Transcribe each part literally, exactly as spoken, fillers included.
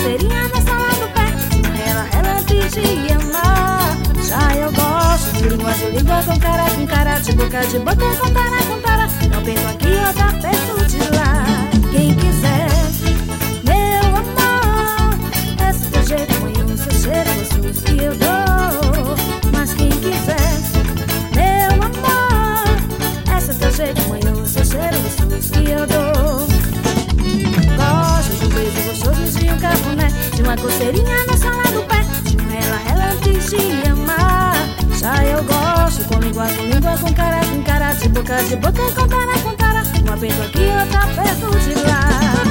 coceirinha na sala do pé, ela, ela de amar. Já eu gosto de língua de língua, com cara com cara, de boca de boca, com tara com tara. Não penso aqui, outra perto de lá. Quem quiser, meu amor, esse teu jeito, mãe, o seu cheiro gostoso que eu dou. Mas quem quiser, meu amor, esse teu jeito, mãe, o seu cheiro gostoso que eu dou. Gosto de um beijo gostoso, de um cafuné, de uma coceirinha na sala do pé, ela, ela diz te amar. Já eu gosto com língua com língua, com cara com cara, de boca de boca, com tara com tara. Uma perto aqui, outra perto de lá.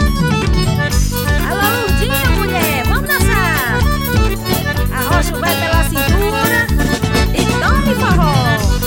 Alô, Lurdinha, mulher, vamos dançar. Arrocha o pé pela cintura e tome forró.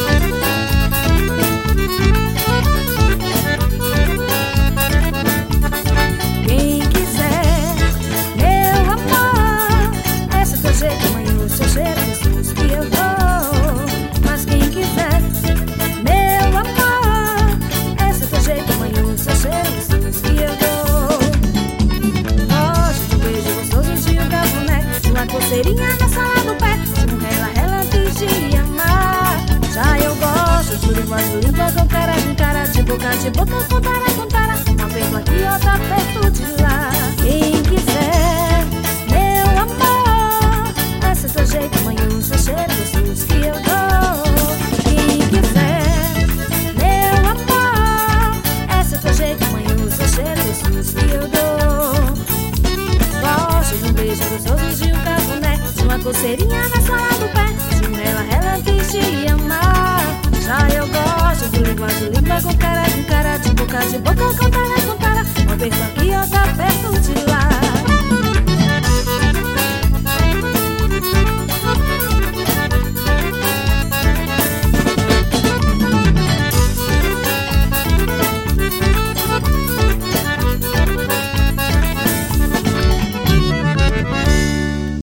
Quem quiser, meu amor, esse é teu jeito, mãe, o seu cheiro gostoso que eu dou. Mas quem quiser, meu amor, esse é teu jeito, mãe, o seu cheiro gostoso que eu dou. Gosto de um beijo gostoso, de um cafuné, de uma coceirinha na sala do pé, um rela, rela diz te amar. Já eu gosto de língua de língua, com cara com cara, de boca de boca, com tara com tara. Uma perto aqui, outra perto de lá. Quem quiser, meu amor, esse é teu jeito, mãe, o seu cheiro gostoso que eu dou. Quem quiser, meu amor, esse é teu jeito, mãe, o seu cheiro gostoso que eu dou. Gosto de um beijo gostoso, de um cafuné, de uma coceirinha na sala do pé, de um ela, ela diz te amar. Já eu gosto de língua de língua, com cara com cara, de boca de boca, com tara com tara. Uma perto aqui, outra perto de lá.